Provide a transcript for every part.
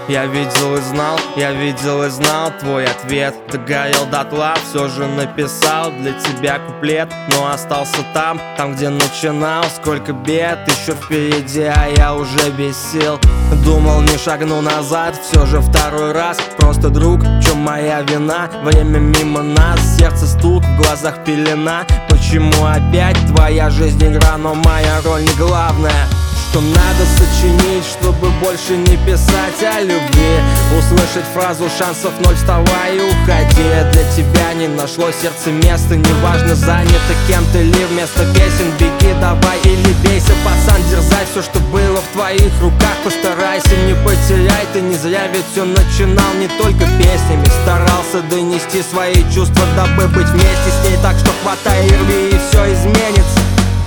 Я видел и знал, я видел и знал твой ответ. Догорел дотла, все же написал для тебя куплет. Но остался там, где начинал. Сколько бед еще впереди, а я уже без сил. Думал, не шагну назад, все же второй раз. Просто друг, в чем моя вина? Время мимо нас, сердце стук, в глазах пелена. Почему опять твоя жизнь игра, но моя роль не главная? Что надо сочинить, чтобы больше не писать о любви? Услышать фразу «шансов ноль, вставай и уходи». Для тебя не нашло сердце места, неважно, занято кем-то ли. Вместо песен беги, давай или бейся, пацан, дерзай. Все, что было в твоих руках, постарайся, не потеряй. Ты не зря ведь все начинал не только песнями. Старался донести свои чувства, дабы быть вместе с ней. Так что хватай и рви, и все изменится.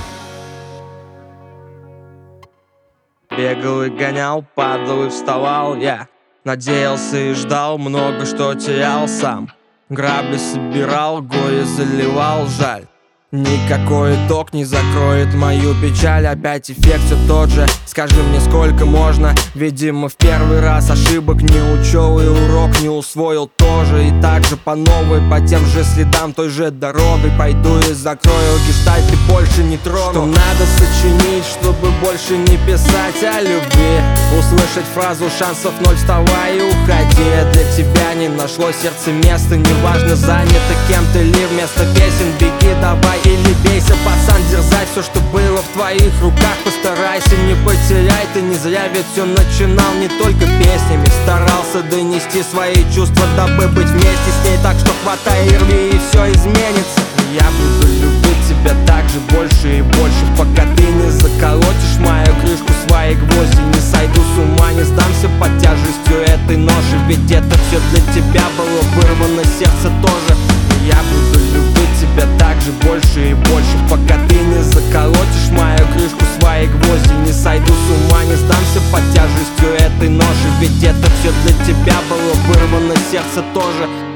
Бегал и гонял, падал и вставал я. Надеялся и ждал, много что терял сам. Грабли собирал, горе заливал, жаль. Никакой итог не закроет мою печаль. Опять эффект все тот же. Скажи мне, сколько можно? Видимо, в первый раз ошибок не учел и урок не усвоил тоже. И так же по новой, по тем же следам, той же дорогой пойду и закрою гештальт и больше не трону. Что надо сочинить, чтобы больше не писать о любви? Услышать фразу «шансов ноль, вставай и уходи». Для тебя не нашло сердце места, неважно, занято кем-то ли. Вместо песен беги, давай или бейся, пацан, дерзай. Все, что было в твоих руках, постарайся, не потеряй. Ты не зря ведь все начинал не только песнями. Старался донести свои чувства, дабы быть вместе с ней. Так что хватай и рви, и все изменится. Я буду любить тебя так же больше и больше, пока ты не заколотишь мою крышку своей гвозди. Не сойду с ума, не сдамся под тяжестью этой ноши. Ведь это все для тебя было вырвано, сердце тоже. Я буду любить тебя так же больше и больше, пока ты не заколотишь мою крышку своей гвозди. Не сойду с ума, не сдамся под тяжестью этой ноши. Ведь это все для тебя было вырвано, сердце тоже.